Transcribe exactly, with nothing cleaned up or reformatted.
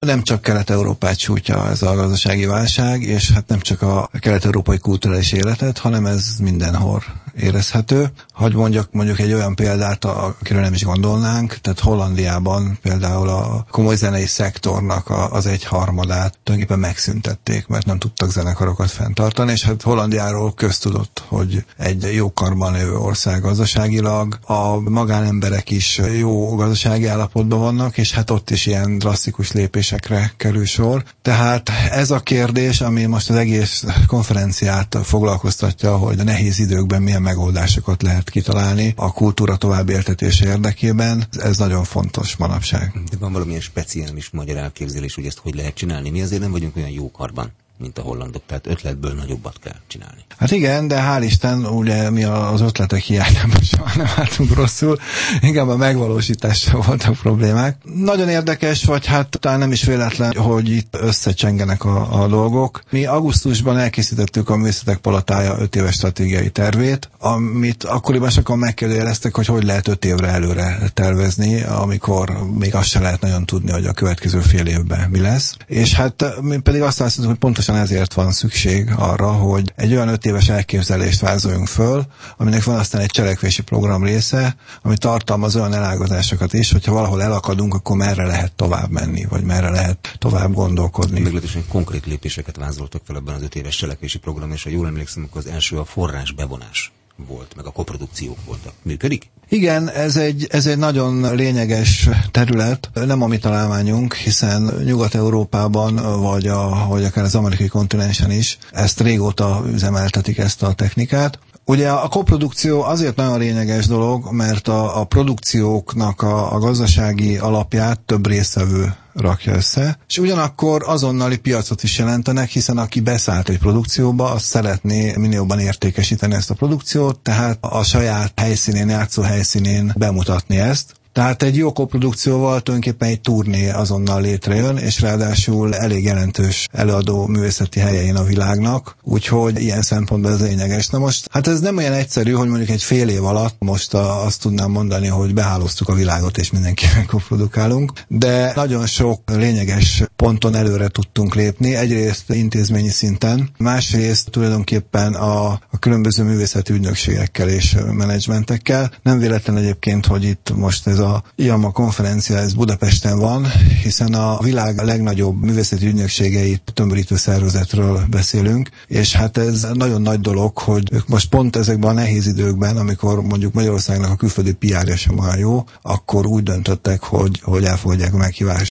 Nem csak Kelet-Európát sújtja ez a gazdasági válság, és hát nem csak a kelet-európai kulturális életet, hanem ez mindenhol érezhető. Hagy mondjak mondjuk egy olyan példát, akiről nem is gondolnánk, tehát Hollandiában például a komoly zenei szektornak az egyharmadát tulajdonképpen megszüntették, mert nem tudtak zenekarokat fenntartani, és hát Hollandiáról köztudott, hogy egy jó karban lévő ország gazdaságilag, a magánemberek is jó gazdasági állapotban vannak, és hát ott is ilyen drasztikus lépésekre kerül sor. Tehát ez a kérdés, ami most az egész konferenciát foglalkoztatja, hogy a nehéz időkben milyen megoldásokat lehet kitalálni a kultúra tovább éltetése érdekében, ez nagyon fontos manapság. De van valamilyen speciális magyar elképzelés, hogy ezt hogy lehet csinálni? Mi azért nem vagyunk olyan jó karban, mint a hollandok, tehát ötletből nagyobbat kell csinálni. Hát igen, de hál' Isten, ugye mi az ötletek hiányában soha nem álltunk rosszul, inkább a megvalósítással voltak problémák. Nagyon érdekes, vagy hát talán nem is véletlen, hogy itt összecsengenek a, a dolgok. Mi augusztusban elkészítettük a Művészetek Palotája öt éves stratégiai tervét, amit akkoriban sokan megkérdőjeleztek, hogy hogy lehet öt évre előre tervezni, amikor még azt se lehet nagyon tudni, hogy a következő fél évben mi lesz. És hát mi pedig azt látszunk, hogy pontosan ezért van szükség arra, hogy egy olyan öt éves elképzelést vázoljunk föl, aminek van aztán egy cselekvési program része, ami tartalmaz olyan elágazásokat is, hogyha valahol elakadunk, akkor merre lehet tovább menni, vagy merre lehet tovább gondolkodni. Meglehetősen konkrét lépéseket vázoltak fel ebben az öt éves cselekvési program, és ha jól emlékszem, akkor az első a forrás bevonás volt, meg a koprodukciók voltak. Működik? Igen, ez egy, ez egy nagyon lényeges terület, nem a mi találmányunk, hiszen Nyugat-Európában, vagy, a, vagy akár az amerikai kontinensen is ezt régóta üzemeltetik, ezt a technikát. Ugye a koprodukció azért nagyon lényeges dolog, mert a, a produkcióknak a, a gazdasági alapját több résztvevő rakja össze, és ugyanakkor azonnali piacot is jelentenek, hiszen aki beszállt egy produkcióba, az szeretné minél jobban értékesíteni ezt a produkciót, tehát a saját helyszínén, játszó helyszínén bemutatni ezt. Tehát egy jó koprodukcióval tulajdonképpen egy turné azonnal létrejön, és ráadásul elég jelentős előadó művészeti helyein a világnak, úgyhogy ilyen szempontból ez lényeges. Na most, hát ez nem olyan egyszerű, hogy mondjuk egy fél év alatt most a, azt tudnám mondani, hogy behálóztuk a világot, és mindenkivel koprodukálunk, de nagyon sok lényeges ponton előre tudtunk lépni, egyrészt intézményi szinten, másrészt tulajdonképpen a, a különböző művészeti ügynökségekkel és menedzsmentekkel. Nem véletlen egyébként, hogy itt most ez a a i á em á konferencia, ez Budapesten van, hiszen a világ legnagyobb művészeti ügynökségeit tömörítő szervezetről beszélünk, és hát ez nagyon nagy dolog, hogy ők most pont ezekben a nehéz időkben, amikor mondjuk Magyarországnak a külföldi pé er-ja sem olyan jó, akkor úgy döntöttek, hogy, hogy elfogadják a meghívást.